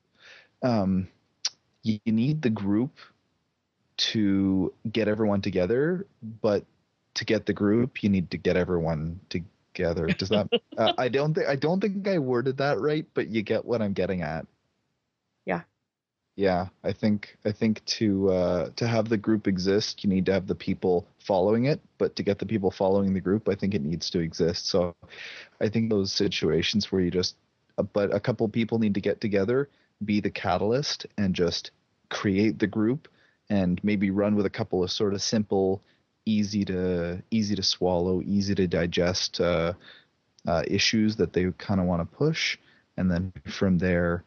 You need the group to get everyone together, but to get the group, you need to get everyone together. Does that? I don't think I worded that right, but you get what I'm getting at. Yeah. Yeah, I think to have the group exist, you need to have the people following it. But to get the people following the group, I think it needs to exist. So I think those situations where but a couple people need to get together, be the catalyst, and just create the group, and maybe run with a couple of sort of simple, easy to swallow, easy to digest issues that they kind of want to push, and then from there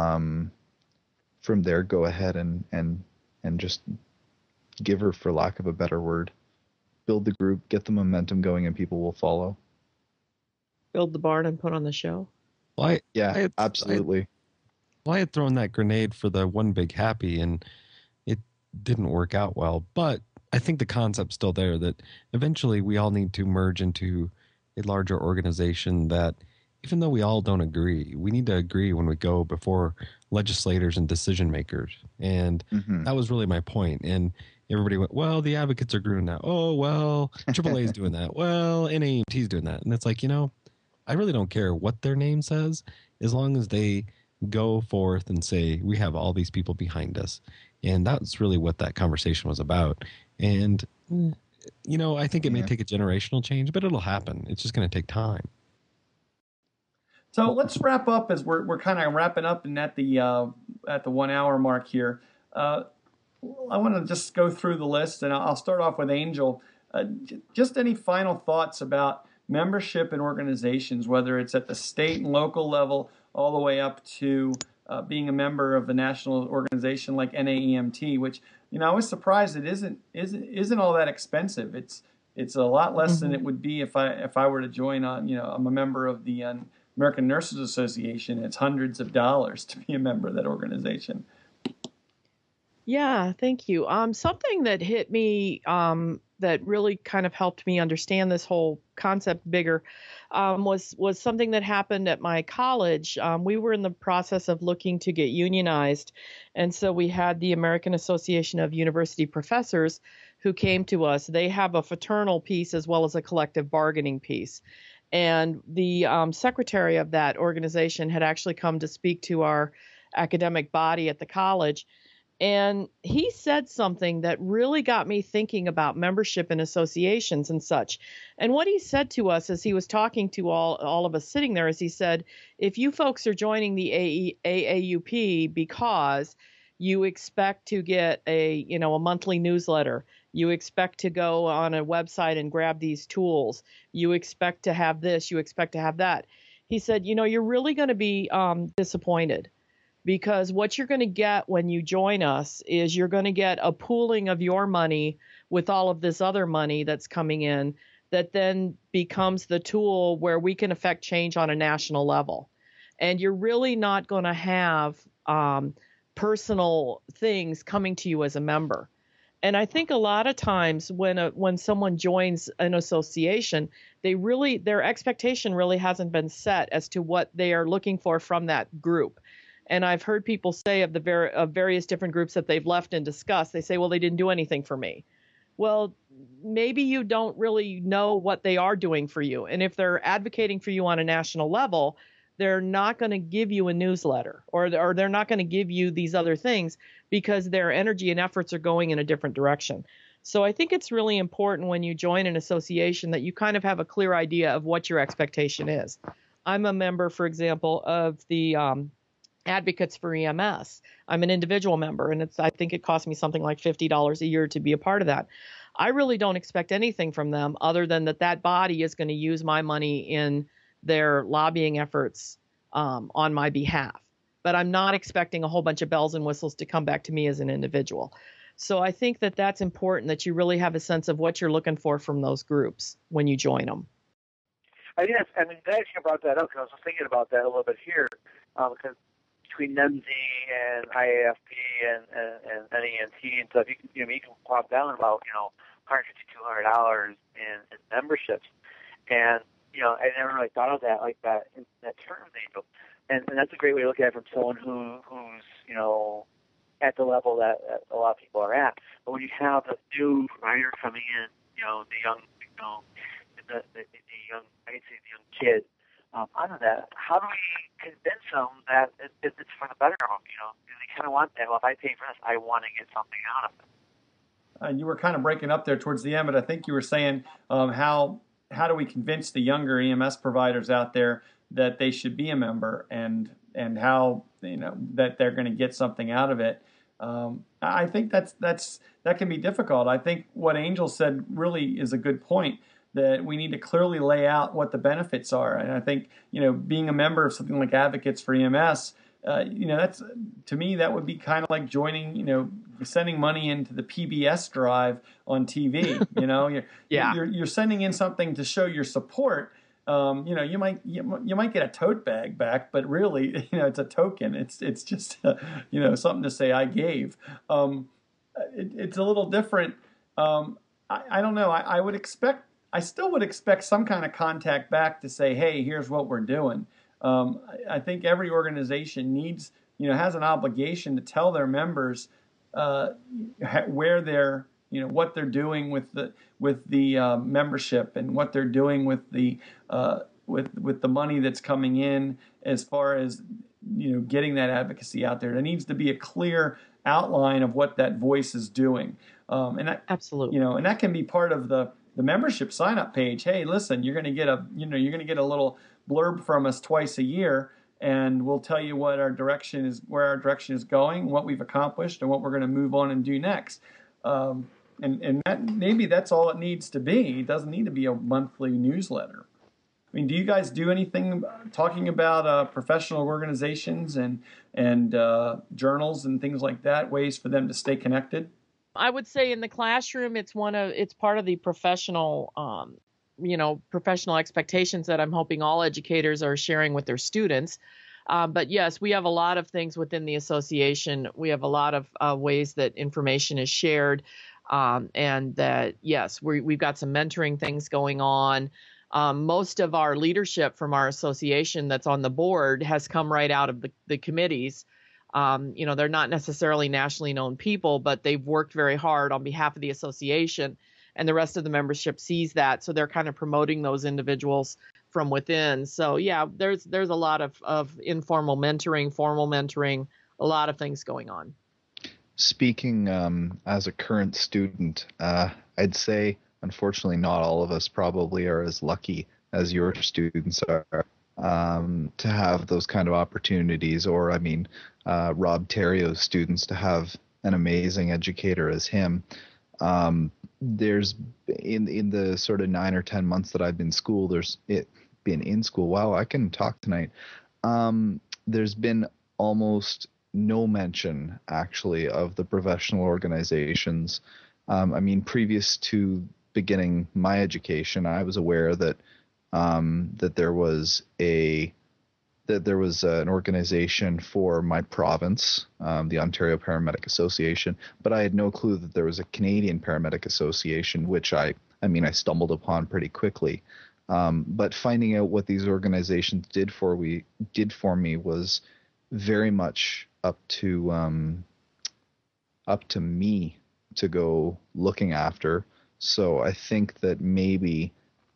go ahead and just give her, for lack of a better word, build the group, get the momentum going, and people will follow. Build the barn and put on the show. Well, absolutely. I had thrown that grenade for the One Big Happy, and it didn't work out well. But I think the concept's still there, that eventually we all need to merge into a larger organization that, even though we all don't agree, we need to agree when we go before legislators and decision makers. And that was really my point. And everybody went, well, the advocates are doing that. Oh, well, AAA is doing that. Well, NAEMT is doing that. And it's like, I really don't care what their name says, as long as they go forth and say, we have all these people behind us. And that's really what that conversation was about. And, I think it may take a generational change, but it'll happen. It's just going to take time. So let's wrap up, as we're kind of wrapping up and at the 1 hour mark here. I want to just go through the list, and I'll start off with Angel. Just any final thoughts about membership in organizations, whether it's at the state and local level, all the way up to being a member of a national organization like NAEMT, which I was surprised it isn't all that expensive. It's a lot less than it would be if I were to join on. I'm a member of the American Nurses Association. It's hundreds of dollars to be a member of that organization. Yeah, thank you. Something that hit me that really kind of helped me understand this whole concept bigger was something that happened at my college. We were in the process of looking to get unionized, and so we had the American Association of University Professors who came to us. They have a fraternal piece as well as a collective bargaining piece. And the secretary of that organization had actually come to speak to our academic body at the college. And he said something that really got me thinking about membership in associations and such. And what he said to us as he was talking to all of us sitting there is he said, if you folks are joining the AAUP because you expect to get a monthly newsletter, you expect to go on a website and grab these tools, you expect to have this, you expect to have that. He said, you're really going to be disappointed. Because what you're going to get when you join us is you're going to get a pooling of your money with all of this other money that's coming in that then becomes the tool where we can affect change on a national level. And you're really not going to have personal things coming to you as a member. And I think a lot of times when someone joins an association, their expectation really hasn't been set as to what they are looking for from that group. And I've heard people say of various different groups that they've left and discussed, they say, well, they didn't do anything for me. Well, maybe you don't really know what they are doing for you. And if they're advocating for you on a national level, they're not going to give you a newsletter or they're not going to give you these other things because their energy and efforts are going in a different direction. So I think it's really important when you join an association that you kind of have a clear idea of what your expectation is. I'm a member, for example, of the Advocates for EMS. I'm an individual member, and I think it costs me something like $50 a year to be a part of that. I really don't expect anything from them other than that body is going to use my money in their lobbying efforts on my behalf. But I'm not expecting a whole bunch of bells and whistles to come back to me as an individual. So I think that's important, that you really have a sense of what you're looking for from those groups when you join them. I guess, glad you brought that up because I was thinking about that a little bit here because between NEMSI and IAFP and NEMT and stuff, you can pop down about $150, $200 in memberships, and I never really thought of that like that in that term, Angel, and that's a great way to look at it from someone who's at the level that a lot of people are at. But when you have a new provider coming in, the young, the young, I'd say the young kid onto that, how do we convince them that it's for the better of them? Do they kind of want that? Well, if I pay for this, I want to get something out of it. You were kind of breaking up there towards the end, but I think you were saying how do we convince the younger EMS providers out there that they should be a member and how that they're going to get something out of it. I think that can be difficult. I think what Angel said really is a good point, that we need to clearly lay out what the benefits are. And I think being a member of something like Advocates for EMS, that's, to me, that would be kind of like joining, sending money into the PBS drive on TV. You're sending in something to show your support. You might get a tote bag back, but really, it's a token. It's just something to say I gave. It's a little different. I don't know. I still would expect some kind of contact back to say, hey, here's what we're doing. I think every organization needs, has an obligation to tell their members where they're, what they're doing with the membership and what they're doing with the money that's coming in, as far as getting that advocacy out there. There needs to be a clear outline of what that voice is doing, and that, absolutely, and that can be part of the membership sign up page. Hey, listen, you're going to get a little blurb from us twice a year, and we'll tell you what our direction is, where our direction is going, what we've accomplished, and what we're going to move on and do next. And that, maybe that's all it needs to be. It doesn't need to be a monthly newsletter. I mean, do you guys do anything talking about professional organizations and journals and things like that, ways for them to stay connected? I would say in the classroom, it's part of the professional, professional expectations that I'm hoping all educators are sharing with their students. But yes, we have a lot of things within the association. We have a lot of ways that information is shared. And that, yes, we've got some mentoring things going on. Most of our leadership from our association that's on the board has come right out of the committees. They're not necessarily nationally known people, but they've worked very hard on behalf of the association, and the rest of the membership sees that. So they're kind of promoting those individuals from within. So yeah, there's a lot of informal mentoring, formal mentoring, a lot of things going on. Speaking as a current student, I'd say, unfortunately, not all of us probably are as lucky as your students are to have those kind of opportunities. Or, I mean, Rob Terrio's students to have an amazing educator as him. There's in the sort of 9 or 10 months that I've been in school. Wow, I can talk tonight. There's been almost no mention, actually, of the professional organizations. Previous to beginning my education, I was aware that there was an organization for my province, the Ontario Paramedic Association, but I had no clue that there was a Canadian Paramedic Association, which I stumbled upon pretty quickly. But finding out what these organizations did for me was very much up to me to go looking after. So I think that maybe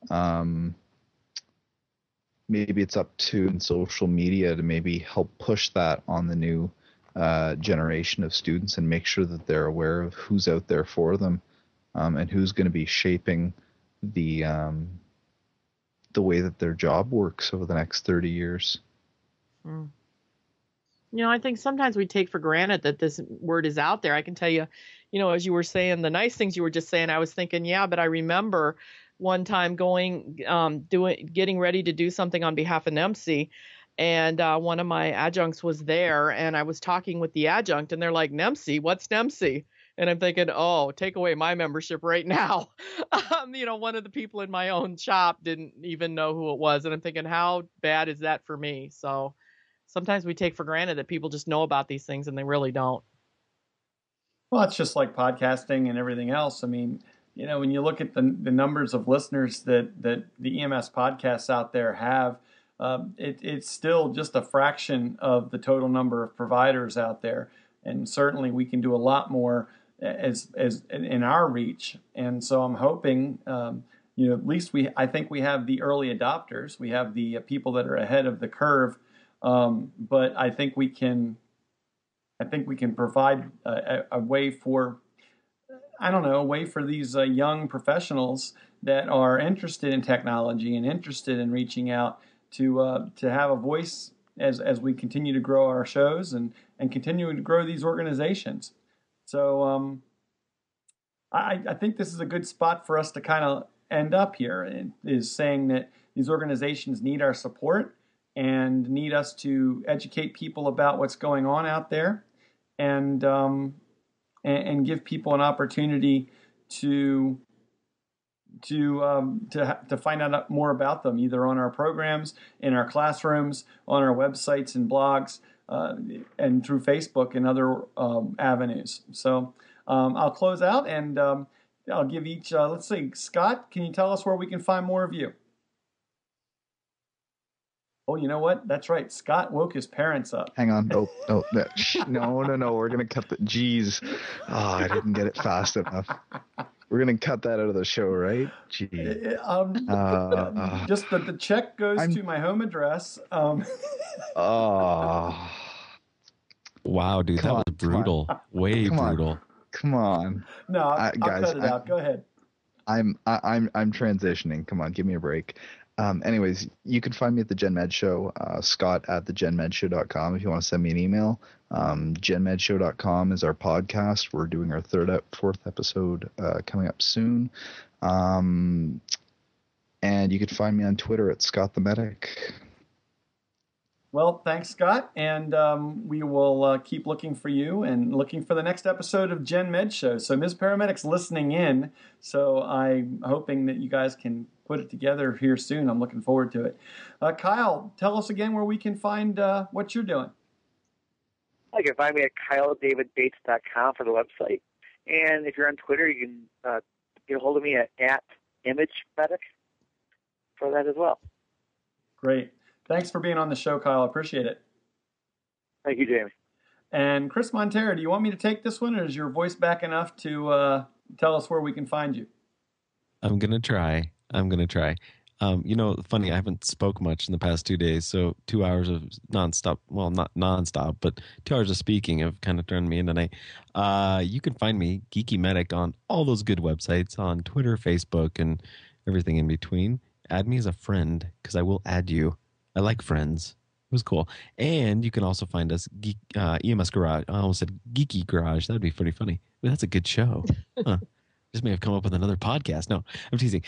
it's up to social media to maybe help push that on the new generation of students and make sure that they're aware of who's out there for them, and who's going to be shaping the way that their job works over the next 30 years. Mm. I think sometimes we take for granted that this word is out there. I can tell you, as you were saying, the nice things you were just saying, I was thinking, yeah, but I remember one time getting ready to do something on behalf of NEMC, and one of my adjuncts was there, and I was talking with the adjunct, and they're like, NEMC, what's NEMC? And I'm thinking, oh, take away my membership right now. One of the people in my own shop didn't even know who it was, and I'm thinking, how bad is that for me? So sometimes we take for granted that people just know about these things, and they really don't. Well, it's just like podcasting and everything else. I mean, when you look at the numbers of listeners that the EMS podcasts out there have, it's still just a fraction of the total number of providers out there. And certainly we can do a lot more as in our reach. And so I'm hoping at least I think we have the early adopters. We have the people that are ahead of the curve. But I think we can provide a way for, a way for these young professionals that are interested in technology and interested in reaching out to have a voice as we continue to grow our shows and continue to grow these organizations. So I think this is a good spot for us to kind of end up here, is saying that these organizations need our support and need us to educate people about what's going on out there, and give people an opportunity to find out more about them, either on our programs, in our classrooms, on our websites and blogs, and through Facebook and other avenues. So I'll close out, and I'll give each, let's see, Scott, can you tell us where we can find more of you? Oh, you know what? That's right. Scott woke his parents up. Hang on. No. We're going to cut the... Jeez. Oh, I didn't get it fast enough. We're going to cut that out of the show, right? Jeez. Just the check goes to my home address. Wow, dude. That was brutal. Way brutal. Come on. No, I'll guys, cut it out. Go ahead. I'm transitioning. Come on, give me a break. Anyways, you can find me at the Gen Med Show, Scott at thegenmedshow.com if you want to send me an email. GenMedShow.com is our podcast. We're doing our fourth episode coming up soon. And you can find me on Twitter at Scott the Medic. Well, thanks, Scott, and we will keep looking for you and looking for the next episode of Gen Med Show. So Ms. Paramedic's listening in, so I'm hoping that you guys can put it together here soon. I'm looking forward to it. Kyle, tell us again where we can find what you're doing. You can find me at KyleDavidBates.com for the website. And if you're on Twitter, you can get a hold of me at ImageMedic for that as well. Great. Thanks for being on the show, Kyle. I appreciate it. Thank you, Jamie. And Chris Montero, do you want me to take this one, or is your voice back enough to tell us where we can find you? I'm going to try. Funny, I haven't spoke much in the past 2 days, so 2 hours of nonstop, well, not nonstop, but 2 hours of speaking have kind of turned me in tonight. You can find me, Geeky Medic, on all those good websites, on Twitter, Facebook, and everything in between. Add me as a friend, because I will add you. I like friends. It was cool. And you can also find us, EMS Garage. I almost said Geeky Garage. That'd be pretty funny. Well, that's a good show. Huh. Just may have come up with another podcast. No, I'm teasing.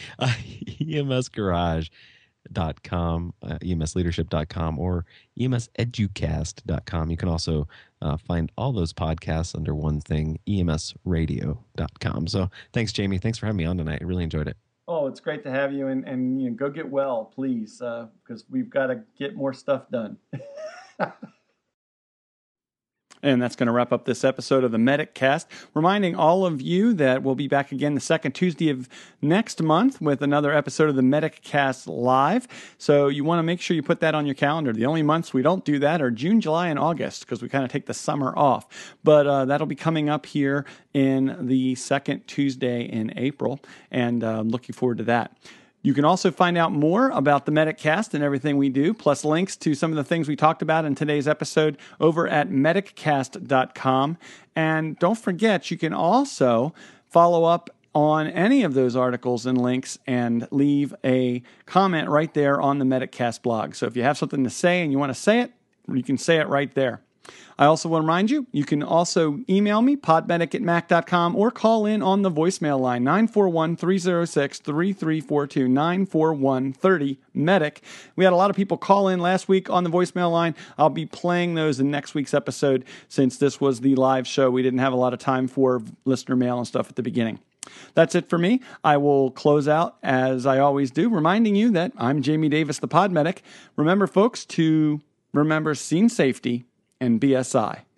EMSgarage.com, EMSleadership.com, or EMSeducast.com. You can also find all those podcasts under one thing, EMSradio.com. So thanks, Jamie. Thanks for having me on tonight. I really enjoyed it. Oh, it's great to have you, and go get well, please, because we've got to get more stuff done. And that's going to wrap up this episode of the Medic Cast. Reminding all of you that we'll be back again the second Tuesday of next month with another episode of the Medic Cast Live. So you want to make sure you put that on your calendar. The only months we don't do that are June, July, and August, because we kind of take the summer off. But that'll be coming up here in the second Tuesday in April, and looking forward to that. You can also find out more about the MedicCast and everything we do, plus links to some of the things we talked about in today's episode over at mediccast.com. And don't forget, you can also follow up on any of those articles and links and leave a comment right there on the MedicCast blog. So if you have something to say and you want to say it, you can say it right there. I also want to remind you, you can also email me, podmedic@mac.com, or call in on the voicemail line, 941-306-3342, 941-30-MEDIC. We had a lot of people call in last week on the voicemail line. I'll be playing those in next week's episode. Since this was the live show, we didn't have a lot of time for listener mail and stuff at the beginning. That's it for me. I will close out as I always do, reminding you that I'm Jamie Davis, the Pod Medic. Remember, folks, to remember scene safety and BSI.